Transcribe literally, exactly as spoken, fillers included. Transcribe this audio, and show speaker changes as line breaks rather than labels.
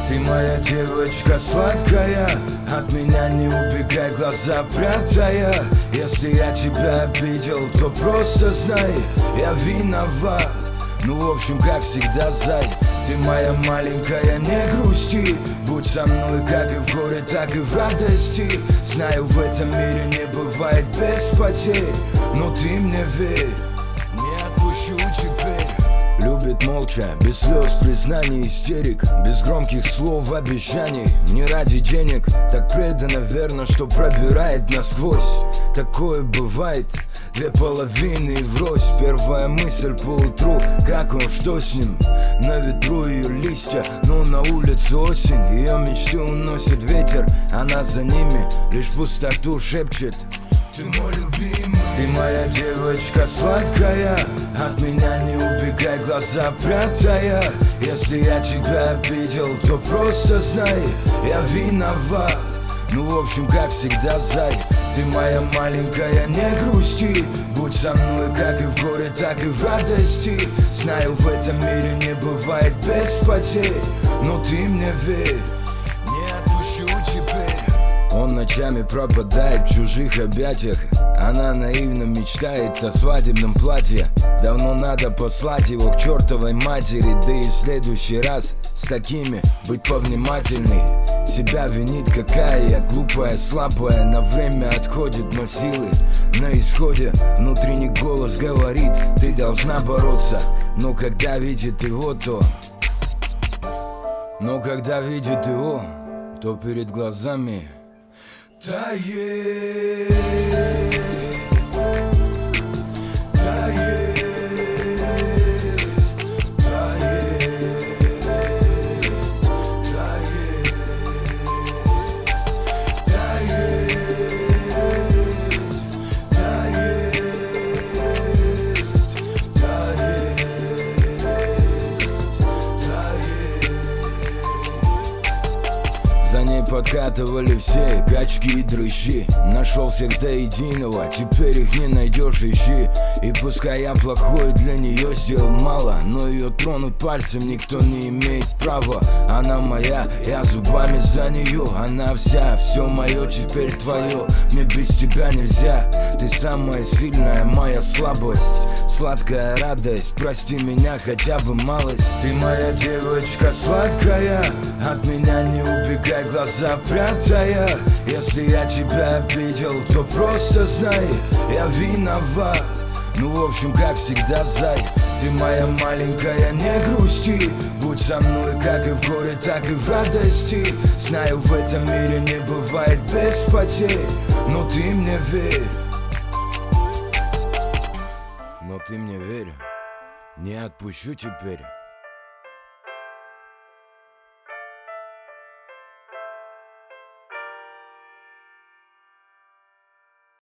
Ты моя девочка сладкая, от меня не убегай, глаза прятая. Если я тебя обидел, то просто знай, я виноват. Ну в общем, как всегда, зай, ты моя маленькая, не грусти. Будь со мной как и в горе, так и в радости. Знаю, в этом мире не бывает без потерь, но ты мне верь, не отпущу теперь. Любит молча, без слез, признаний, истерик, без громких слов, обещаний. Не ради денег, так предано верно, что пробирает насквозь. Такое бывает, две половины и врозь. Первая мысль поутру, как он, что с ним? На ветру ее листья, но на улице осень. Ее мечты уносит ветер, она за ними лишь пустоту шепчет. Ты мой любимый, ты моя девочка сладкая, от меня не убегай, глаза прятая. Если я тебя обидел, то просто знай, я виноват. Ну в общем, как всегда, зай, ты моя маленькая, не грусти. Будь со мной как и в горе, так и в радости. Знаю, в этом мире не бывает без потерь, но ты мне верь, не отпущу теперь. Он ночами пропадает в чужих объятиях, она наивно мечтает о свадебном платье. Давно надо послать его к чертовой матери. Да и в следующий раз с такими быть повнимательней. Себя винит, какая я глупая, слабая. На время отходит, но силы на исходе. Внутренний голос говорит, ты должна бороться. Но когда видит его, то Но когда видит его, то перед глазами тает, тает, за ней подкатывали все качки и дрыщи. Нашел всех до единого, теперь их не найдешь, ищи. И пускай я плохой, для нее сделал мало, но ее тронуть пальцем никто не имеет права. Она моя, я зубами за нее. Она вся, все мое теперь твое. Мне без тебя нельзя, ты самая сильная моя слабость. Сладкая радость, прости меня хотя бы малость. Ты моя девочка сладкая, от меня не убегай, глаза прятая. Если я тебя обидел, то просто знай, я виноват. Ну в общем, как всегда, зай, ты моя маленькая, не грусти. Будь со мной как и в горе, так и в радости. Знаю, в этом мире не бывает без потерь, но ты мне верь, но ты мне верь, не отпущу теперь.